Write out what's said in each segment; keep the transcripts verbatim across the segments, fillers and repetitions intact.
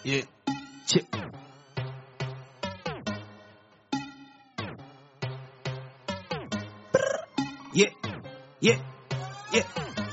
Yeah. Chip. Yeah. Yeah. Yeah.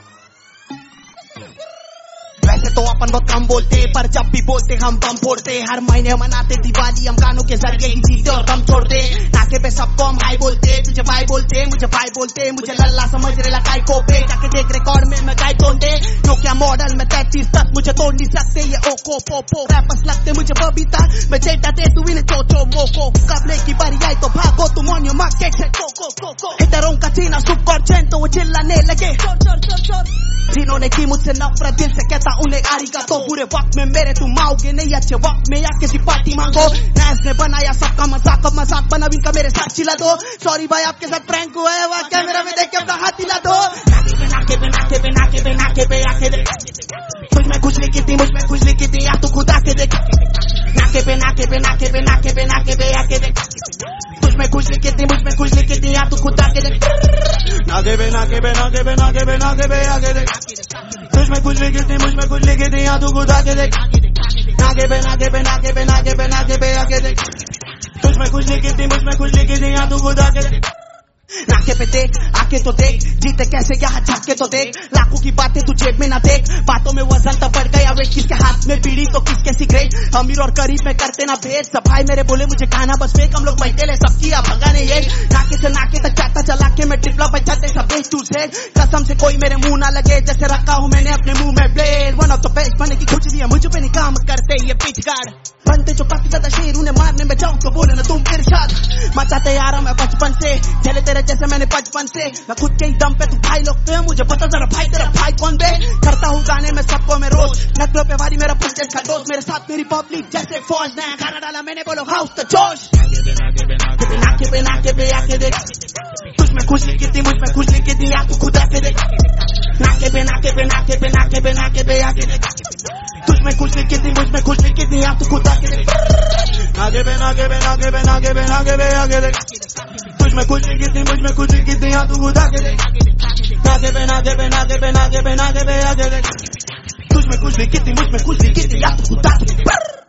वैसे तो अपन बहुत कम बोलते, पर जब भी बोलते हम बम फोड़ते। हर महीने मनाते दिवाली हम गानों के जरिए ही जीते और गम छोड़ते। नाके पे सबको हम हाई बोलते, तुझे भाई बोलते, मुझे भाई बोलते, मुझे लल्ला समझ रहे लकाई को पे। जाके देख रिकॉर्ड में मैं गाय तोड़ दे, नोकिया मॉडल में तैतीस तक मुझे तोड़ नहीं सकते ये ओको पोपो। रैपर्स लगते मुझे बबीता, मैं जेटा दे तू इन्हें चोचो मोको। कबले की बारी आई तो भागो तुम ऑन योर मार्केट से कोको कोको। इधरों का चीना सुप और चैन तो वो चिल्लाने लगे, जिन्होंने की मुझसे नफरत दिल से कहता उन्हें आरिगा। तो बुरे वक्त में मेरे तुम आओगे नहीं, अच्छे वक्त में या किसी पार्टी मांगो। नैस ने बनाया सबका मजाक, अब मजाक बना इनका मेरे साथ चिल्ला दो। सॉरी भाई आपके साथ प्रैंक हुआ है, वहाँ कैमरा में देख के अपना हाथ हिला दो। नाके पे नाके पे नाके पे नाके पे नाके पे आके देख, मुझ में कुछ लिखी थी, मुझ में कुछ लिखी थी, या तू खुद आके देख। नाके पे नाके पे नाके पे नाके पे नाके पे आके देख, मुझ में कुछ लिखी थी, मुझ में कुछ लिखी थी, या तू खुद आके देख। नाके पे नाके पे नाके पे नाके पे नाके पे आके देख, तुझ में कुछ लिखी थी, मुझ में कुछ लिखी थी, या तू खुद आके देख। नाके पे नाके पे नाके पे नाके पे नाके पे आके देख, तुझ में कुछ लिखी थी, मुझ में कुछ लिखी थी, या तू खुद आके देख। नाके पे देख आके तो देख, जीते कैसे यहाँ झपके तो देख। लाखों की बातें तू जेब में ना देख, बातों में वजन तो बढ़ गया वेट। किसके हाथ में बीड़ी तो किसके सिगरेट, अमीर और गरीब में करते ना भेद। सब भाई मेरे बोले मुझे खाना बस फेक, हम लोग बैठे ले सब किया भगाने ये। नाके से नाके तक जाता चला के मैं ट्रिपला बचाते सब बेच टू से। कसम से कोई मेरे मुंह ना लगे, जैसे रखा हूँ मैंने अपने मुंह में blade. One of the best बने की खुजली है मुझ पे नहीं काम करते ये पिच गार्ड। बनते जो काफी ज्यादा शेर उन्हें मारने में जाऊँ तो बोले ना तुम फिर साथ। मचाते यार मैं बचपन से, चले तेरे जैसे मैंने बचपन से। मैं खुद के ही दम पे तू भाई लोग तो मुझे पता जरा भाई तेरा भाई कौन बे। करता हूँ गाने में सबको मैं रोज, नकलों पे भारी मेरा पुंजन का दोस्त। मेरे साथ मेरी पब्लिक जैसे फौज, नया गाना डाला मैंने बोलो हाउस द जोश। नाके पे नाके पे आके देख, तुझ में खुश लिखी थी, मुझ में खुश लिखी थी, या तू खुद आके देख। नाके पे नाके पे नाके पे नाके पे नाके पे आके देख, तुझ में खुश लिखी थी, मुझ में खुश लिखी थी, या तू खुद आके देख। नाके पे नाके पे नाके पे नाके पे नाके पे आके देख, तुझ में कुछ लिखी थी, मुझ में कुछ लिखी थी, या तू खुद आके देख। नाके पे नाके पे नाके पे नाके पे नाके पे आके देख, तुझ में कुछ लिखी थी, मुझ में कुछ लिखी थी, या तू खुद आके देख।